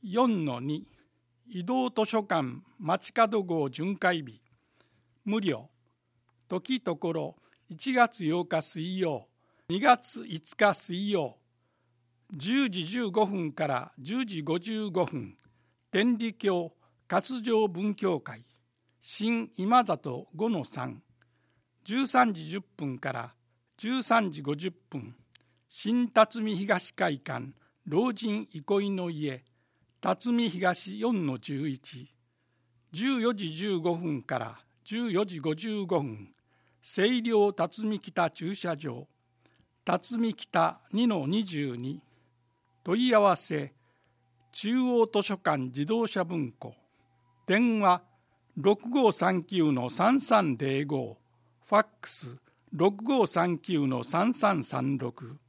4-2 移動図書館街角号巡回日無料時ところ1月8日水曜2月5日水曜10時15分から10時55分天理教活上文教会新今里 5-3 13時10分から13時50分新辰巳東会館老人憩いの家辰巳東 4-11 14時15分から14時55分清涼辰巳北駐車場辰巳北 2-22 問い合わせ中央図書館自動車文庫電話 6539-3305 ファックス 6539-3336